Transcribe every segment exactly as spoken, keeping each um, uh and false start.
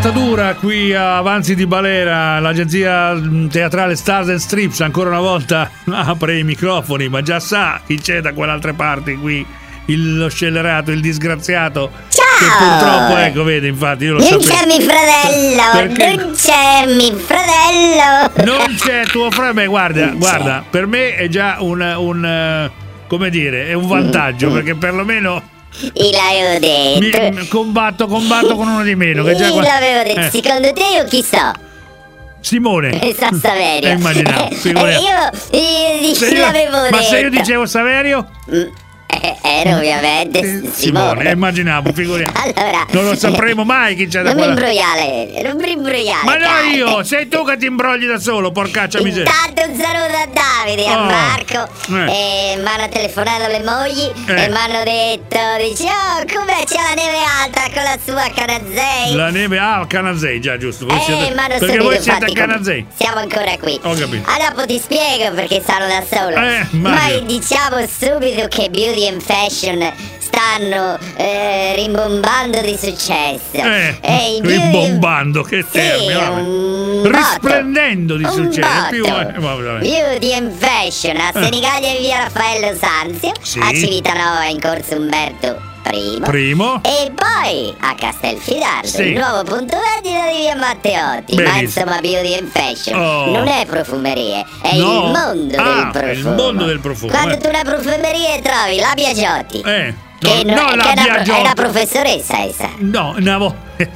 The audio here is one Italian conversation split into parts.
giornata dura qui a Avanzi di Balera, l'agenzia teatrale Stars and Strips ancora una volta apre i microfoni, ma già sa chi c'è da quell'altra parte qui, il, lo scellerato, il disgraziato. Ciao! Che purtroppo, ecco, vede, infatti io lo non sapevo. c'è mio fratello, Perché? non c'è mio fratello. Non c'è tuo fratello, guarda, Non guarda, c'è. per me è già un, un come dire, è un vantaggio, Mm. perché perlomeno Io l'avevo detto. mi, combatto, combatto con uno di meno. Che già Io qua- l'avevo detto. eh, Secondo te io chi so? Simone. Eh, so Saverio. Eh, immaginavo, Eh, figurati. io, io, Se io io- l'avevo detto. ma se io dicevo Saverio? Mm, eh, Ero ovviamente Eh, S- Simone, Simone. immaginavo, figuriamo. Allora, Non lo sapremo mai chi c'è da non mi quella. imbrogliare, non mi imbrogliare. Ma no, dai. io, sei tu che ti imbrogli da solo, porcaccia miseria. Intanto un saluto a Davide, a Oh, Marco, eh. e mi hanno telefonato le mogli Eh. e mi hanno detto, dice, oh, com'è, c'è la neve alta con la sua Canazei. La neve, ah, Canazei, già giusto. Voi Eh, siete- mi hanno perché subito voi siete a fatti com- Canazei. Siamo ancora qui. Ho capito. Ah, dopo ti spiego perché sono da solo. Eh, Ma immagino. diciamo subito che Beauty and Fashion stanno eh, rimbombando di successo. Eh, E i Beauty- rimbombando, che Sì, termine, vabbè. un botto. Risplendendo di Un successo. botto. Più, eh, vabbè. Beauty and Fashion a Eh. Senigallia in via Raffaello Sanzio, Sì. a Civitanova in corso Umberto Primo. Primo. E poi a Castelfidardo, Sì. il nuovo punto vendita di via Matteotti. Ma Benissimo. insomma, Beauty and Fashion Oh. non è profumerie, è No. il mondo Ah, del profumo. è il mondo del profumo, Quando eh. tu una profumeria trovi la Biagiotti, Eh, che, no, non- no, che la è, una, Biagiotti. è una professoressa essa. No, una volta.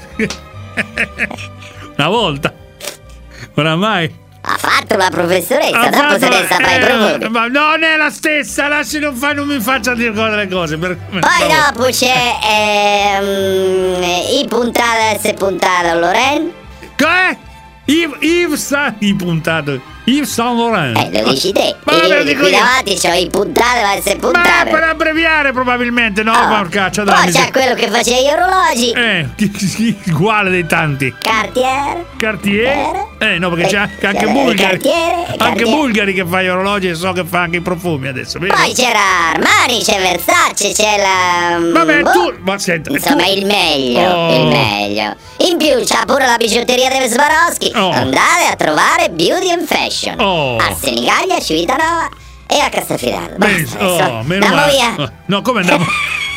Una volta. Oramai. Ha fatto la professoressa, Ha dopo se fatto- ne sa fare i eh, profumi. ma non è la stessa, lasci, non, fa, non mi faccia dire cose le cose. Per, Poi vabbè. dopo c'è ehm, i puntata S puntato Loren. Che? Yves, Yves Saint i puntato. Yves Saint Laurent. Eh, lo dici te. Ma Io lo di dico qui io. davanti c'ho i puntate S Ma puntate. per abbreviare probabilmente, no? Oh, Porcaccia, poi dai. c'è quello che faceva gli orologi. Eh, chi- chi- uguale dei tanti. Cartier. Cartier? Eh, no, perché c'è anche, anche Eh, Bulgari. Cartiere, Anche Cartiere. Bulgari che fa gli orologi e so che fa anche i profumi adesso. vedi? Poi c'era Armani, c'è Versace, c'è la... Vabbè, boh. tu. Ma senta. Insomma, tu- il meglio, Oh. il meglio. In più c'ha pure la bigiotteria delle Swarovski. Oh. Andate a trovare Beauty and Fashion. Oh. A Senigallia, Civitanova e a Castelfidardo. Benissimo. Basta, Oh, adesso meno andiamo male. via. No, come andiamo?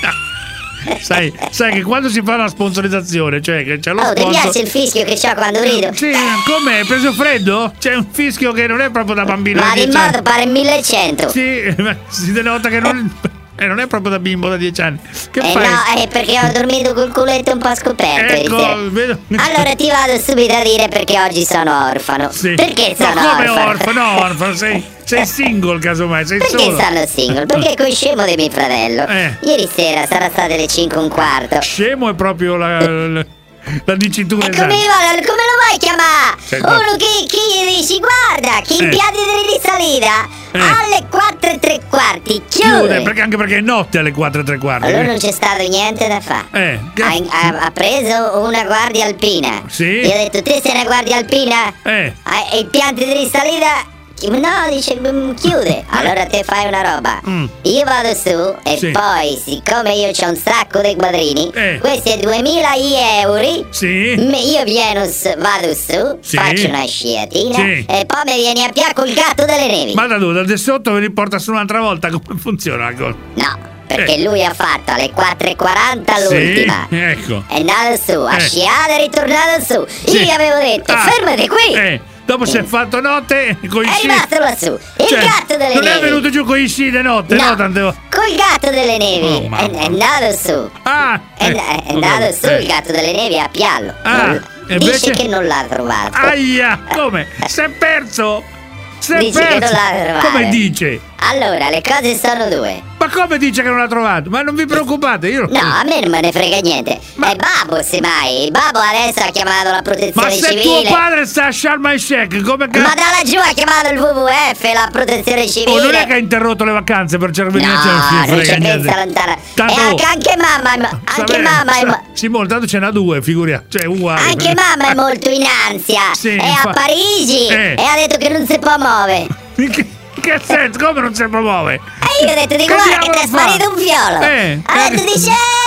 sai, sai che quando si fa una sponsorizzazione, cioè che c'è lo Oh, ti sponsor. piace il fischio che c'ho quando rido? Sì, com'è? Hai preso freddo? C'è un fischio che non è proprio da bambino Ma da di dieci anni. modo pare millecento. Sì, ma si denota che non, eh, non è proprio da bimbo da dieci anni. Che Eh fai? no, è perché ho dormito col culetto un po' scoperto ieri sera. Ecco, vedo. Allora ti vado subito a dire perché oggi sono orfano. Sì. Perché sono Ma come orfano? orfano? No, orfano, sei, sei single casomai, sei Perché solo. sono single? Perché coi scemo di mio fratello. Eh. Ieri sera sarà state le cinque e un quarto. Scemo è proprio la, la, la dicitura E come, esatta. vuole- come lo vuoi chiamare? Senti. Uno che, che gli dici guarda che in Eh. piatti di risalita Eh. alle quattro e tre quarti chiude. Chiude, perché anche perché è notte alle quattro e tre quarti. Allora non c'è stato niente da fare. Eh, che- Ha, ha- ha preso una guardia alpina. Sì. Gli ho detto te sei una guardia alpina? Eh. Ah, e il pianti di risalita? No, dice mm, chiude. Allora te fai una roba. Mm. Io vado su e Sì. poi siccome io c'ho un sacco di quadrini, Eh. questi duemila euro. Sì. m- Io vieno su, vado su, Sì. faccio una sciatina Sì. e poi mi vieni a piacco il gatto delle nevi. Ma da dove? Da sotto vi riporta su un'altra volta come funziona la cosa? No, perché Eh. lui ha fatto alle quattro e quaranta Sì, l'ultima. ecco. È andato su, ha Eh. sciato e ritornato su. Sì. Io gli avevo detto, Ah, fermati qui! Eh, dopo si è fatto notte con i È sci. rimasto lassù. Il Cioè, gatto delle non nevi. è venuto giù con i sci di notte, no? No, Tante volte. col gatto delle nevi. Oh, è, mamma è andato su. Ah, È, eh, è andato ok, su eh. il gatto delle nevi a piallo. Ah, Non- e dice invece- che non l'ha trovato. Aia, come? Si è perso! Si è Dice che non perso! l'ha trovato. Come dice? Allora, le cose sono due. Ma come dice che non l'ha trovato? Ma non vi preoccupate, io No, a me non me ne frega niente. Ma- È Babbo, semmai. Il Babbo adesso ha chiamato la Ma protezione se civile. tuo padre sta a Sharm el Sheikh, come che... Ma da laggiù ha chiamato il W W F, la protezione civile. Oh, non è che ha interrotto le vacanze per cercare No, non c'è pensa lontana. Tanto- E anche, anche mamma, è mo- anche Sapere- mamma è mo- Simone, tanto ce n'ha due, figuria. Cioè, uguale. anche mamma è molto in ansia. Sì, è infa- a Parigi Eh. e ha detto che non si può muovere. In che, in che senso? Come non si promuove? E io ho detto di Che guarda che diavolo ti è fa? sparito un fiolo. Eh, Ha detto eh. dice, eh,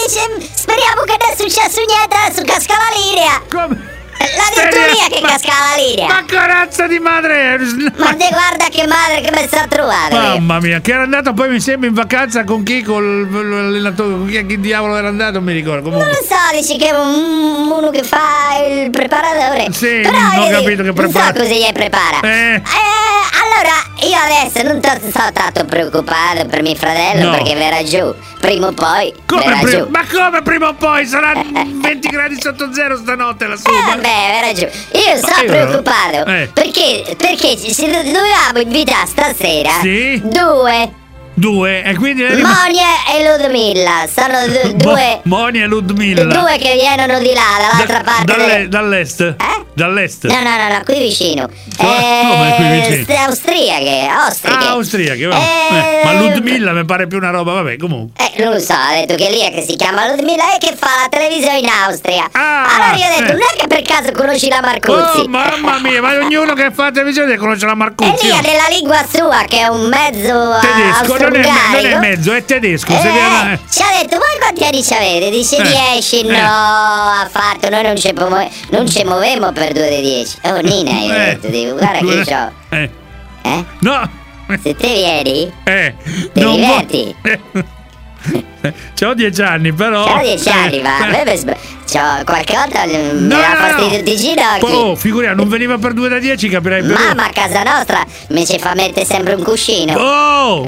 se- speriamo che non è successo niente, adesso casca la linea. Come? L'ha detto Lia che Ma- casca la linea. Ma corazza di madre! Ma te guarda che madre che mi sta trovando. Mamma mia, che era andato poi mi sembra in vacanza con chi? Con l'allenatore, con chi, chi diavolo era andato? Non mi ricordo. Non Comunque. lo so, dici che è un- uno che fa il preparatore. Sì, Però ho io capito che non prepara. so cosa gli prepara. Eh. Eh, allora, io adesso non to- sto tanto preoccupato per mio fratello No. perché verrà giù. Prima o poi Come verrà prima- giù. ma come prima o poi? Sarà venti gradi sotto zero stanotte lassù. Eh, ma- vabbè, verrà giù. Io sto io- preoccupato eh. perché, perché ci ci dovevamo invitare stasera Sì? due, Due, e quindi è Monia e Ludmilla. Sono du- due, Moni e Ludmilla. due che vengono di là, dall'altra Da- parte. dalle- delle- dall'est. Eh? Dall'est. No, no, no, no, qui vicino. Come qui vicino? ste austriache, austriche. Ah, austriache, va. Eh, Eh, ma Ludmilla mi pare più una roba, vabbè, comunque. Eh, non lo so, ha detto che lì è che si chiama Ludmilla e che fa la televisione in Austria. Ah, allora io ho detto, eh. non è che per caso conosci la Marcuzzi? Oh, mamma mia, ma ognuno che fa televisione conosce la E Marcuzzi. lì ha oh. della lingua sua, che è un mezzo a- Tedesco, non è, non è austro-ungarico. mezzo, è tedesco. se Eh, viene- ci ha detto, voi quanti anni ci avete? Dice Eh, dieci, eh. no, ha fatto, noi non ci, promo- non ci muovemmo per due di dieci. Oh Nina, io ho Eh. detto, dico, guarda che io c'ho, Eh, eh? no. Se te vieni, Eh, Ti non vo- diverti? Eh, c'ho dieci anni, però. c'ho dieci anni, ma a Eh. me mi sb- c'ho qualche volta mm, mi No, dà no, fastidio no. tutti i ginocchi. Oh, figuriamo, non veniva per due da dieci, capirei per Mamma a casa nostra mi ci fa mettere sempre un cuscino. Oh!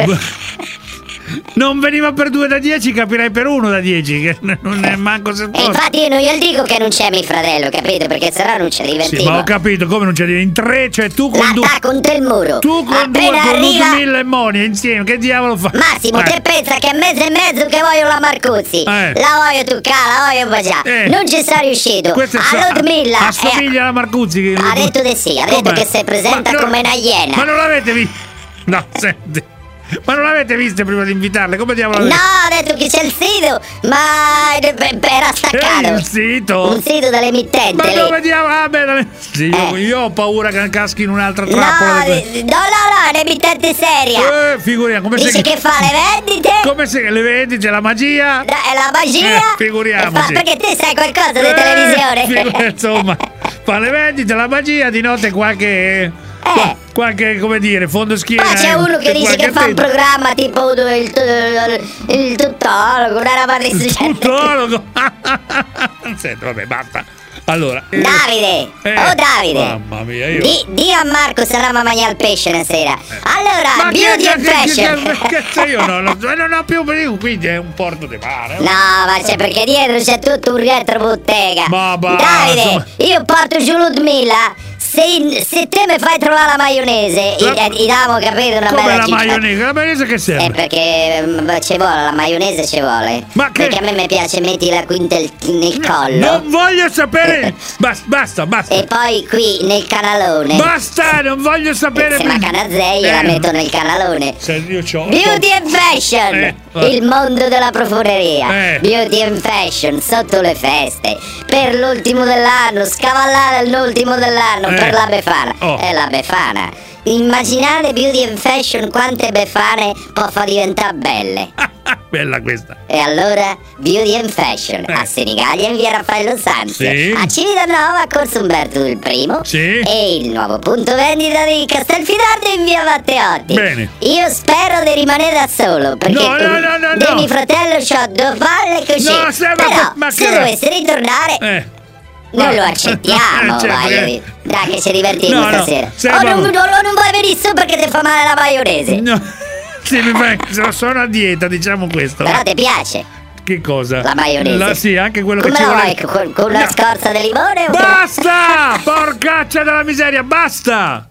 Non veniva per due da dieci, capirei per uno da dieci, che non è manco se E infatti io non glielo dico che non c'è mio fratello, capito? Perché sennò non ci Sì, divertiamo. ma ho capito, come non c'è in tre, cioè tu con due. L'attacco contro il muro. Tu con due, Appena con arriva Ludmilla e Monia insieme, che diavolo fa? Massimo, Eh. te pensa che è mezzo e mezzo che voglio la Marcuzzi? Eh. La voglio toccare, la voglio baciare. Eh. Non ci sono riuscito. Questo è A Ludmilla. eh, assomiglia alla Marcuzzi. Che... ha detto di sì, ha detto Com'è? che si presenta Ma no- come una iena. Ma non l'avete visto? No, senti. Ma non l'avete viste prima di invitarle? Come diavolo? No, ha detto che c'è il sito, ma era staccato. Eh, il sito? Un sito dell'emittente Ma lì. dove diavolo? Ah, beh, dove- sì, io, Eh. io ho paura che caschi in un'altra No, trappola. di no, que- no, no, è un'emittente seria. Eh, figuriamo, come Dice se... che fa le vendite. Come se le vedi, c'è la magia. È la magia. Eh, figuriamoci. E fa- perché te sai qualcosa di Eh, televisione. figu- insomma, fa le vendite, la magia, di notte qualche... qua- qualche, come dire, fondo schiena. Poi c'è uno che e dice che qualche fa un pezzo. programma tipo il, il, il tuttologo, una roba di Il tuttologo. Senti, vabbè, basta. Allora, eh, Davide, eh, oh Davide, mamma mia, io. di, di a Marco se andiamo a mangiare il pesce una sera. Allora, Ma che- beauty che- and che- fashion. che- che- che- io non, non, non ho più io, quindi è un porto di mare. No, ma c'è perché dietro c'è tutto un retrobottega. Ma basta. Davide, io porto giù Ludmilla. Se, se te mi fai trovare la maionese, La- gli gli diamo, capito, una Come bella la ciccia. maionese? La maionese che Eh, serve? perché mm, ci vuole, la maionese ci vuole. Ma che- Perché a me mi piace mettila qui nel, nel collo. Non voglio sapere. Basta, basta, basta. E poi qui nel canalone. Basta, non voglio sapere. Se la canazzei la Eh, metto nel canalone. Se io c'ho. Beauty and fashion, Eh, eh. il mondo della profumeria. Eh. Beauty and fashion sotto le feste. Per l'ultimo dell'anno, scavallare l'ultimo dell'anno Eh. per la Befana. Oh. È la Befana. Immaginate Beauty and fashion quante Befane può far diventare belle. Bella questa. E allora Beauty and Fashion Eh. a Senigallia in via Raffaello Sanzio, Sì. a Civitanova a Corso Umberto il primo Sì. e il nuovo punto vendita di Castelfidardo in via Matteotti. Bene. Io spero di rimanere da solo perché No, no, no, no, di no. mio fratello c'ho due palle così. No, se- ma- Però ma se che- dovesse ritornare Eh. noi lo Ah. accettiamo, Certo vai, che- dai che ci divertiamo No, no, stasera. se- o, non, ma- o non vuoi venire su perché ti fa male la maionese. No. Sì, mi fa- sono a dieta, diciamo questo. Però ti piace? Che cosa? La maionese. La- sì, anche quello Come che ci la vuole. vuoi? Con, con una No. scorza di limone o con- Basta! Porcaccia della miseria, basta!